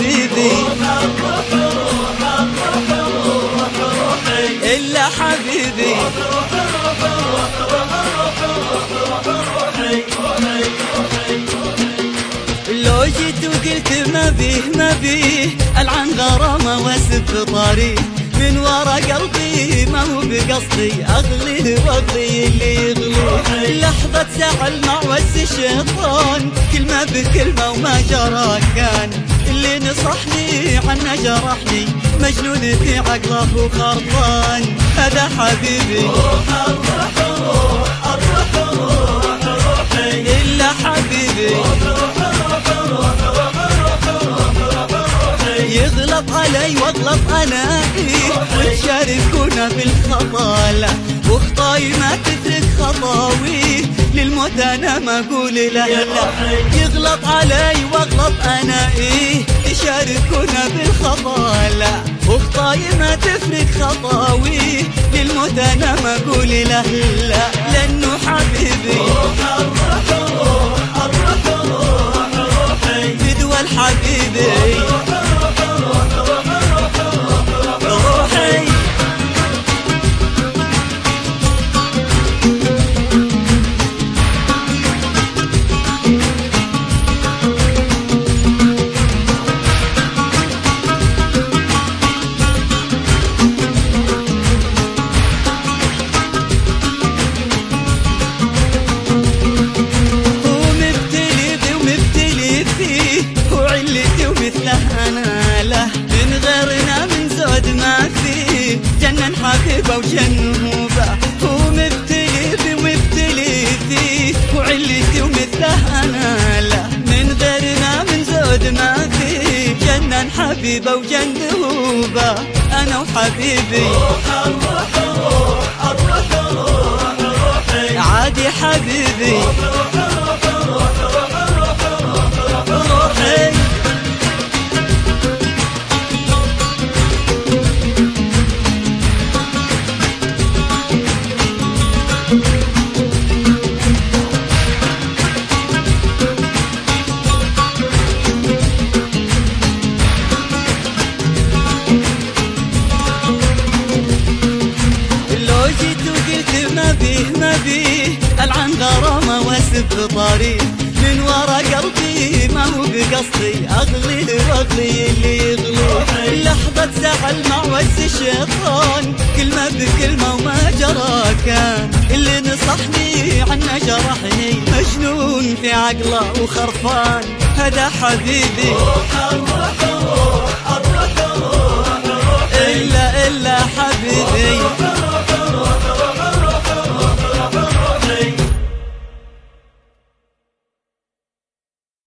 حبيبي إلا حبيبي لو جيت وقلت ما بيه ألعن غرامة واسب طريق من ورا قلبي ما هو بقصدي أغلي واغلي اللي يغلي لحظة زعل مع وس الشيطان كلمة بكلمة وما جرى كان اللي نصحني عنه جرحني مجنون في عقله وخرطان هذا حبيبي إلا حبيبي يغلط علي واغلط انا وتشاركونا بالخطا واخطاي ما تترك خطاوي للموت انا ما اقول لا يغلط علي واغلط انا تشاركونا بالخطا واخطاي ما تفرق خطاوي للموت انا ما اقول لا لانه حبيبي فدوى الحبيبي حبيبه وجنوبه هو مبتلي بي ومبتلي فيه وعلتي ومثله انا له من غيرنا من زود ما فيه جنن حبيبه وجنوبه انا وحبيبي عادي حبيبي ما بيه ألعن غرامة واسب طريق من ورا قلبي ما هو بقصدي أغلي واغلي اللي يغلي لحظة زعل مع وس الشيطان كلمة بكلمة وما جرى كان اللي نصحني عنه جرحني مجنون في عقله وخرفان هذا حبيبي